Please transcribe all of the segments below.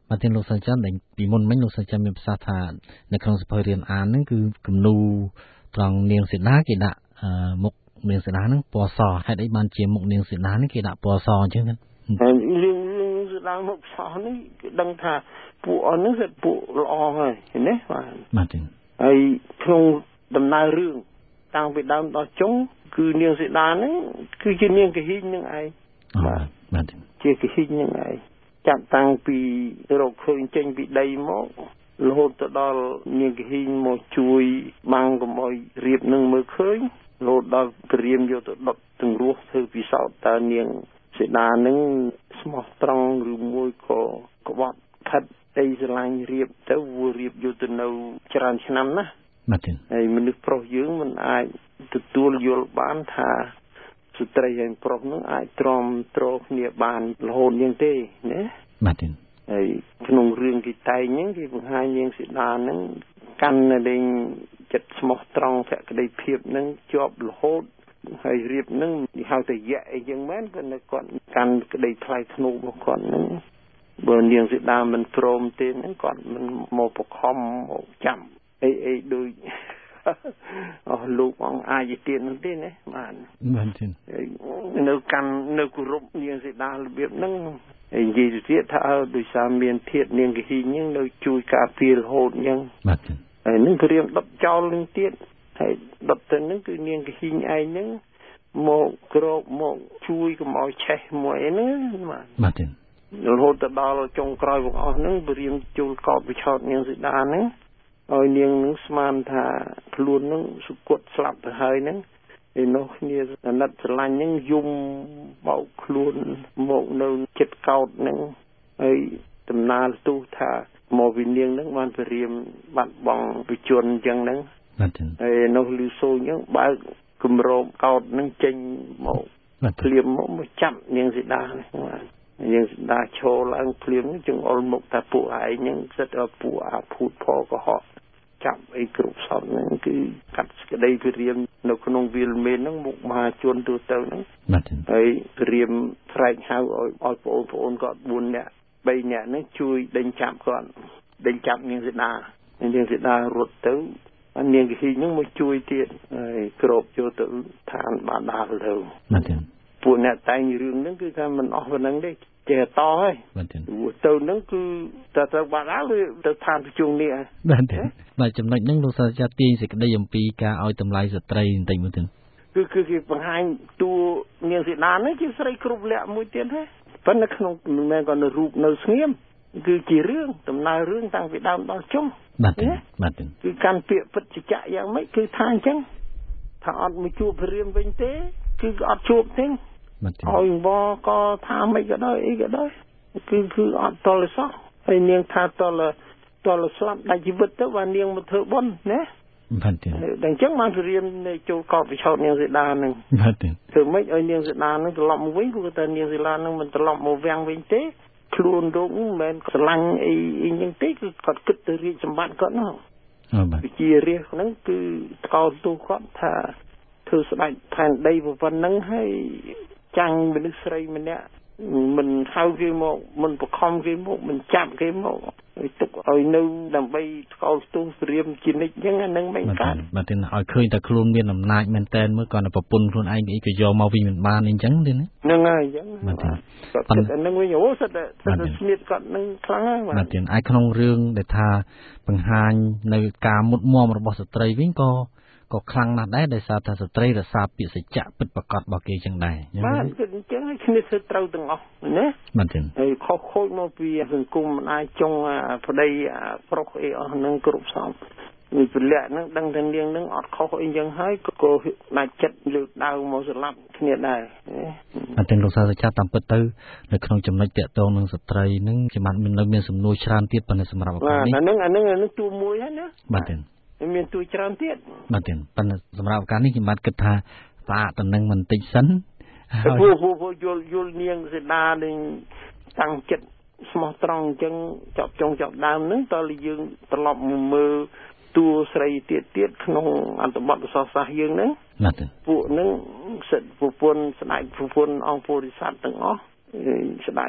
mà tiền lục sản chắn đánh bị môn mấy lục sản chắn bị sa thàในក្នុងសភៅរៀនអានហ្នឹងគឺគំនូត្រង់នាងសេនាគេដាក់មុខនាងសេនាហ្នឹងពណ៌សហេតុអីបានជាមុខនាងសេនានេះគេដាក់ពណ៌សអញ្ចឹងរឿងសេនាមុខសនេះគេដឹងថាពួកអស់ហ្នឹងគឺពួកល្អហើយណាបាទទេហើយក្នុងដំណើររឿងតាំងពីដើមដល់ចុងគឺនាងសេនាហ្នឹងគឺជានាងកហ៊ីងនឹងឯងបាទជាកហ៊ីងនឹងឯងចាប់តាំងពីរកឃើញចេញពីដីមករហូតទៅដល់នាងកហ៊ីងមកជួយបាំងកុំឲ្យរៀបនឹងមើលឃើញរហូតដល់ព្រាមយកទៅដុតទាំងរស់ធ្វើពិសោធន៍តើនាងសេនានឹងស្មោះត្រង់ឬមួយក៏ក្បត់ខិតអីស្រឡាញ់រៀបទៅរៀបយកទៅនៅច្រើនឆ្នាំណាបាទទេហើយមនុស្សប្រុសយើងមិនអាចទទួលយល់បានថាស្ត្រីហើយប្រុសនឹងអាចទ្រាំទ្រគ្នាបានរហូតយ៉ាងទេណាបាទទេហើយក្នុងរឿងគេតែងហ្នឹងគេបង្ហាញនាងសេនានឹងកាន់តែចិត្តស្មោះត្រង់ភក្តីភាពនឹងជាប់រហូតហើយរៀបនឹងគេហៅថាយៈអីចឹងមែនក៏នៅគាត់កាន់ក្តីថ្លៃថ្នូររបស់គាត់នឹងបើនាងសេនាមិនព្រមទេហ្នឹងគាត់មិនមកបខំមកចាំអីដូចអស់លោកអង្គអាចទៀតនោះទេណាបាទទេនៅកាន់នៅគោរពនាងសេនារបៀបហ្នឹងនិយាយទៀតថាដោយសារមានធាតុនាងកហ៊ីងហ្នឹងនៅជួយការពាររហូតអញ្ចឹងបាទទេហើយនឹងព្រាមដុតចោលនឹងទៀតហើយដុតទៅហ្នឹងគឺនាងកហ៊ីងឯងហ្នឹងមកក្រោកមកជួយកុំឲ្យឆេះមួយអីហ្នឹងបាទទេរហូតទៅដល់ចុងក្រោយរបស់អស់ហ្នឹងព្រាមចូលកោតវិឆោតនាងសេនាហ្នឹងឲ្យនាងនឹងស្មានថាខ្លួននឹងសុគតស្លាប់ទៅហើយហ្នឹងឯនោះគ្នាអាណិតស្រឡាញ់ហ្នឹងយំបោកខ្លួនមកនៅចិត្តកោតហ្នឹងហើយដំណើរទូថាមកវិនាងហ្នឹងបានព្រាមបាត់បង់វិជនអញ្ចឹងហ្នឹងបាទហើយនោះលឺសូរអញ្ចឹងបើកគម្របកោតហ្នឹងចេញមកភ្លាមមកចាប់នាងសេនាហ្នឹងនាងសេនាឈរឡើងភ្លាមចង្អុលមុខថាពួកឯងហ្នឹងសិតពួកអាភូតផកុហកចាប់អីគ្រប់សពហ្នឹងគឺកាត់ក្តីព្រាមនៅក្នុងវាលមេនហ្នឹងមុខមហាជនទូទៅហ្នឹងហើយព្រាមស្រែកហៅឲ្យប្អូនគាត់4នាក់3នាក់ហ្នឹងជួយដេញចាប់គាត់ដេញចាប់នាងសេនារត់ទៅនាងកហ៊ីងហ្នឹងមកជួយទៀតហើយគ្របចូលទៅឋានបាដាលទៅពួកអ្នកតែងរឿងហ្នឹងគឺថាមិនអស់ប៉ុណ្្នឹងទេចេះតហើយទៅហ្នឹងគឺទៅបាដាលឬទៅឋានប្រជុំនេះបាទបាទចំណុចហ្នឹងលោកសាស្ត្រាចារ្យទាញសេចក្តីអំពីការឲ្យតម្លៃស្ត្រីបន្តិចមើលទៅគឺគេបង្ហាញតួនាងសេនាហ្នឹងជាស្រីគ្រប់លក្ខមួយទៀតហ៎ប៉ុន្តែក្នុងមិនមែនក៏នៅរូបនៅស្ងៀមគឺជារឿងដំណើររឿងតាំងពីដើមដល់ចុងបាទគឺកាន់ពាក្យពិតចច្ចៈយ៉ាងម៉េចគឺថាអញ្ចឹងថាអត់មកជួបព្រាមវិញទេគឺអត់ជួបទេឲ្យវក៏ថាមិនក៏ដោយអីក៏ដោយគឺអត់តលសោះហើយនាងថាតលស្លាប់ដាច់ជីវិតទៅបាននាងមកធ្វើបុណ្យណាបាទទេអញ្ចឹងបានព្រាមចូលកោតវិឆោតនាងសេនាហ្នឹងបាទទេធ្វើម៉េចឲ្យនាងសេនាហ្នឹងត្រឡប់មកវិញព្រោះតែនាងសេនាហ្នឹងមិនត្រឡប់មកវាំងវិញទេខ្លួនរោគមិនមែនស្រឡាញ់អីហ្នឹងទេគឺគាត់គិតទៅរាជសម្បត្តិគាត់នោះបាទវិជារាជហ្នឹងគឺកោតទូគាត់ថាធ្វើស្ដេចផែនដីប៉ុណ្ណឹងហើយចាញ់មនុស្សស្រីម្នាក់មិនហៅគេមកមិនបខំគេមកមិនចាប់គេមកទុកឲ្យនៅដើម្បីកោតទូព្រាមជានិច្ចអញ្ចឹងហ្នឹងមិនកើតបាទទេឲ្យឃើញតែខ្លួនមានអំណាចមែនតែនមើលគាត់តែប្រពន្ធខ្លួនឯងអីក៏យកមកវិញមិនបានអីចឹងទេណាហ្នឹងហើយអញ្ចឹងបាទគាត់ហ្នឹងវិញអូសិតតែស្នៀតគាត់ហ្នឹងខ្លាំងហើយបាទទេឯក្នុងរឿងដែលថាបង្ហាញនៅការមុតមមរបស់ស្ត្រីវិញក៏ខ្លាំងណាស់ដែរដោយសារថាស្ត្រីរក្សាពាក្យសច្ចៈពិតប្រាកដរបស់គេចឹងដែរបាទគឺអញ្ចឹងឲ្យគ្នាធ្វើត្រូវទាំងអស់ណាបាទទេហើយខុសខូចមកពីសង្គមមិនអាចចង់ប្តីប្រុសអីអស់ហ្នឹងគ្រប់សពវិពលៈហ្នឹងដឹងថានាងហ្នឹងអត់ខុសអីចឹងហើយក៏ដាច់ចិត្តលើកដាវមកស្លាប់គ្នាដែរបាទទេលោកសាស្ត្រាចារ្យតាមពិតទៅនៅក្នុងចំណុចតាក់ទងនឹងស្ត្រីហ្នឹងជាបានមានសំណួរច្រើនទៀតប៉ុន្តែសម្រាប់ឱកាសនេះអាហ្នឹងទូមួយហើយណាបាទទេមានទួយច្រើនទៀតបាទទេប៉ុន្តែសម្រាប់ឱកាសនេះខ្ញុំបាទគិតថាផ្អាកតំណឹងបន្តិចសិនហើយយល់នាងសេនានឹងតាំងចិត្តស្មោះត្រង់អញ្ចឹងចាប់ចុងចាប់ដើមហ្នឹងតើយើងត្រឡប់មកមើលតួស្រីទៀតក្នុងអត្ថបទសាសន៍យើងហ្នឹងបាទទេពួកហ្នឹងសិទ្ធប្រពន្ធស្ដេចប្រពន្ធអង្គពុរិស័ទទាំងអស់ស្ដេចប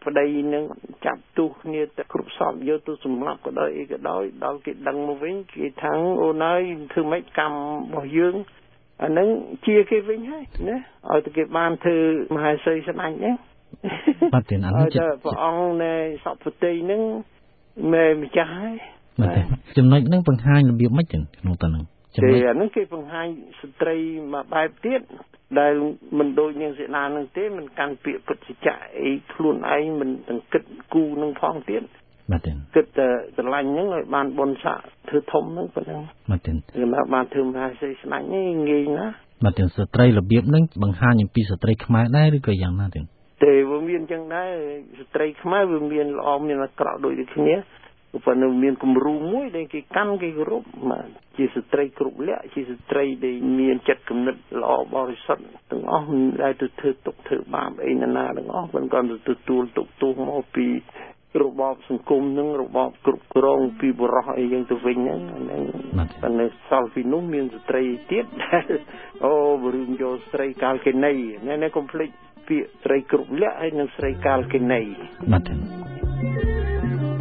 ប្តីនឹងចាប់ទូគ្នាទៅគ្រប់សពយកទៅសម្លាប់ក៏ដោយអីក៏ដោយដល់គេដឹងមកវិញគេថាអូនហើយធ្វើម៉េចកម្មរបស់យើងអានឹងជាគេវិញហើយណាឲ្យតែគេបានធ្វើមហាសីស្ដេចហ្នឹងបាទទេអានេះព្រះអង្គនៃសពតិហ្នឹងមេម្ចាស់ហើយបាទទេចំណុចហ្នឹងបង្ហាញរបៀបម៉េចចឹងក្នុងតើហ្នឹងចំណុចហ្នឹងគេបង្ហាញស្ត្រីមួយបែបទៀតដែលមិនដូចនាងសេនានឹងទេមិនកាន់ពាក្យពុទ្ធសច្ចៈអីខ្លួនឯងមិនទាំងគិតគូនឹងផងទៀតបាទទេគិតតែស្រឡាញ់ហ្នឹងឲ្យបានបុណ្យស័ក្តិធ្វើធំហ្នឹងប៉ុណ្ណឹងបាទទេគឺមកបានធ្វើមហាសីស្ដេចនេះងាយណាបាទទេស្ត្រីរបៀបហ្នឹងបង្ហាញអំពីស្ត្រីខ្មែរដែរឬក៏យ៉ាងណាទេវាមានចឹងដែរស្ត្រីខ្មែរវាមានល្អមានអាក្រក់ដូចគ្នាប៉ុន្តែមានគំរូមួយដែលគេកាន់គេគោរពជាស្ត្រីគ្រប់លក្ខជាស្ត្រីដែលមានចិត្តគំនិតល្អបរិសុទ្ធទាំងអស់មិនដែលទៅធ្វើទុកធ្វើបាបអីណាទាំងអស់មិនគាត់ទៅទទួលទុកទោសមកពីរបបសង្គមនឹងរបបគ្រប់គ្រងពីបរិសុទ្ធអីយ៉ាងទៅវិញហ្នឹងប៉ុន្តែសល់ពីនោះមានស្ត្រីទៀតអូរឿងយកស្ត្រីកាលកិនីណែកុំភ្លេចពាក្យស្រីគ្រប់លក្ខហើយនិងស្រីកាលកិនីបាទ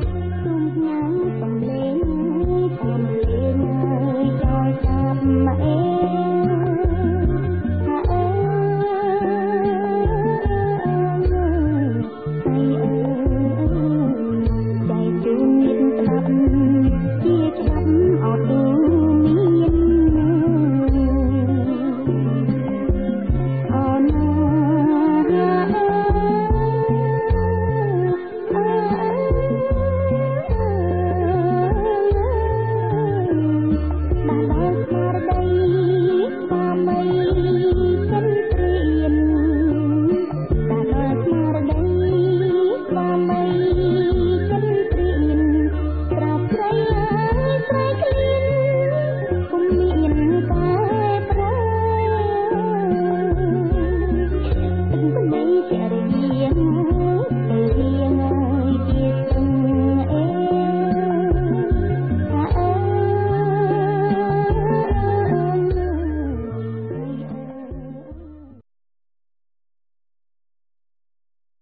Hãy subscribe cho kênh Ghiền Mì Gõ để không bỏ lỡ